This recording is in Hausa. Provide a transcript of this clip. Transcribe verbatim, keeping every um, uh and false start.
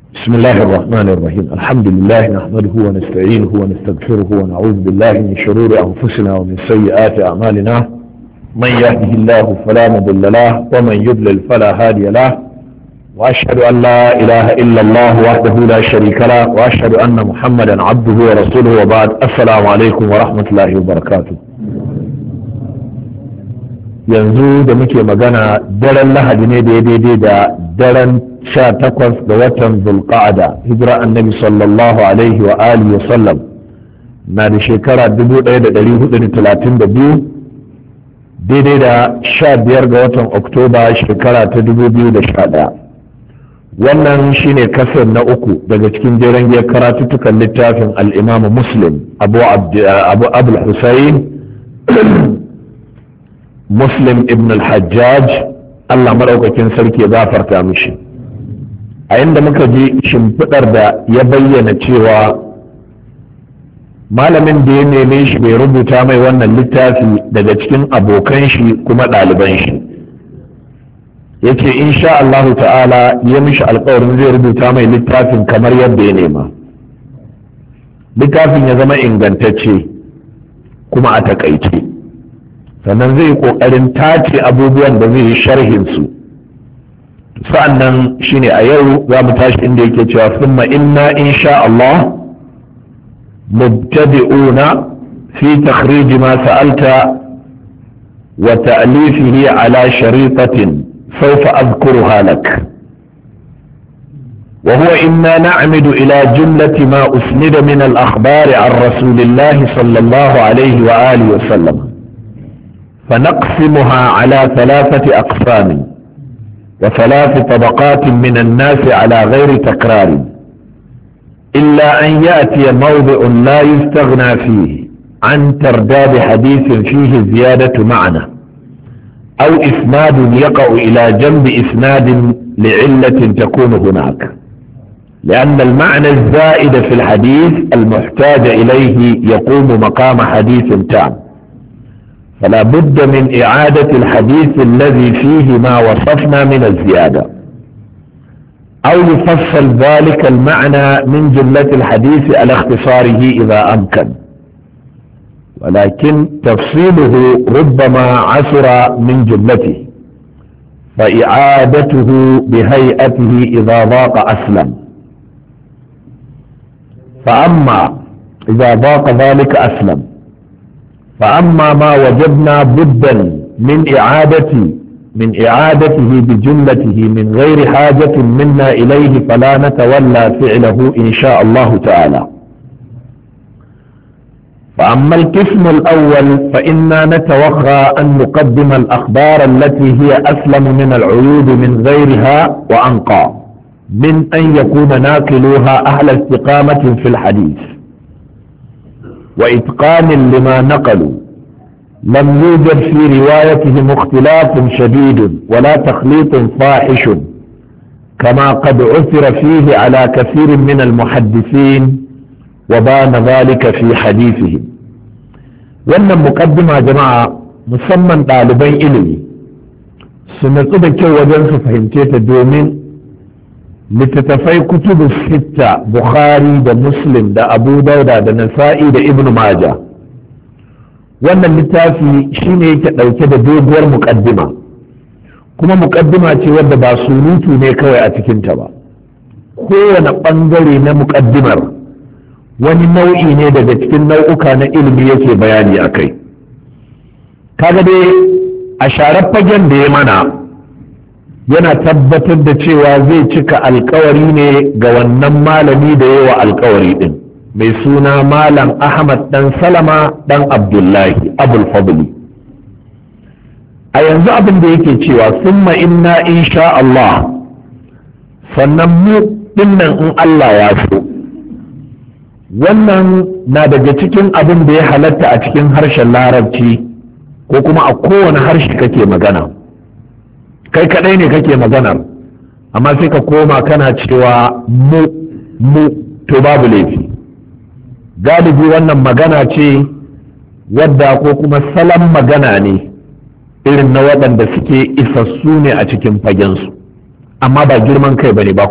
بسم الله الرحمن الرحيم الحمد لله نحمده ونستعينه ونستغفره ونعوذ بالله من شرور أنفسنا ومن سيئات أعمالنا من يهده الله فلا مضل له ومن يضلل فلا هادي له وأشهد أن لا إله إلا الله وحده لا شريك له وأشهد أن محمدا عبده ورسوله وبعد السلام عليكم ورحمة الله وبركاته. yanzu da muke magana daren lahadi ne daidai da daren sha takwas da watan zulqa'ada hijira annabi sallallahu alaihi wa alihi wa sallam na da shekara dubu ɗaya da ɗari hudu da talatin da biyu daidai da sha biyar ga watan oktoba shekara ta dubu biyu da sha ɗaya. Wannan shine kasar na uku daga cikin jeren giyar karatuttukan littafin al'imamu muslim abu abul husayn muslim ibn al-hajjaj Allah maɗaukakin sarki ya gafarta mishi. A inda muka ji shimfiɗar da ya bayyana cewa malamin da ya neme shi bai rubuta mai wannan littafi daga cikin abokan shi kuma ɗaliban shi ya ce insha Allahu ta'ala ya mishi alkawarin zai rubuta mai littafin kamar yadda ya nema, littafin ya zama ingantacce kuma a takaice, sannan zai yi ƙoƙarin tace abubuwan da zai yi sharhinsu. sa'an nan shine a yau za mu tashi inda yake cewa summa inna insha Allah mubtadi'una fi takhrij ma sa'alta wa ta'lifihi ala sharitatin sawfa adhkuruha lak wa huwa inna na'midu ila jumlati ma usnida min al-akhbar an rasulillah sallallahu alayhi wa alihi wa sallam فنقسمها على ثلاثة أقسام وثلاث طبقات من الناس على غير تكرار إلا أن يأتي موضع لا يستغنى فيه عن ترداد حديث فيه زيادة معنى أو إسناد يقع إلى جنب إسناد لعلة تكون هناك، لأن المعنى الزائد في الحديث المحتاج إليه يقوم مقام حديث تام، فلا بد من إعادة الحديث الذي فيه ما وصفنا من الزيادة، أو يفصل ذلك المعنى من جملة الحديث على اختصاره إذا أمكن، ولكن تفصيله ربما عسر من جملته، فإعادته بهيئته إذا ضاق أسلم. فأما إذا ضاق ذلك أسلم، فأما ما وجدنا بدا من إعادة من إعادته بجملته من غير حاجة منا إليه فلا نتولى فعله إن شاء الله تعالى. فأما القسم الأول فإنا نتوخى أن نقدم الأخبار التي هي أسلم من العيوب من غيرها وأنقى من أن يكون ناقلوها أهل استقامة في الحديث وإتقان لما نقلوا، لم يوجد في روايتهم اختلاف شديد ولا تخليط فاحش كما قد عثر فيه على كثير من المحدثين وبان ذلك في حديثهم. wannan muqaddima jama'a musamman ɗaliban ilimi su natsu da kyau wajen su fahimce ta, domin littattafai kutubu sitta bukhari da muslim da abu dauda da nasa'i da ibn maja, wannan littafi shine yake ɗauke da doguwar muƙaddima, kuma muƙaddima ce wadda ba surutu ne kawai a cikinta ba, kowane ɓangare na muƙaddimar wani nau'i ne daga cikin nau'uka na ilimi yake bayani a kai. Kaga dai a sharar fagen da ya mana yana tabbatar da cewa zai cika alkawari ne ga wannan malami da yawa alkawari din, mai suna malam ahmad dan salama dan abdullahi abul fadli. A yanzu abin da yake cewa summa inna insha Allah, sannan mu dinnan in Allah ya so. Wannan na daga cikin abin da ya halatta a cikin harshen larabci ko kuma a kowane harshe kake magana, kai kadai ne kake maganar amma sai ka koma kana cewa mu mu to babu laifi. Galibi wannan magana ce wadda ko kuma salon magana ne irin na waɗanda suke isassu ne a cikin fagensu, amma ba girman kai bane ba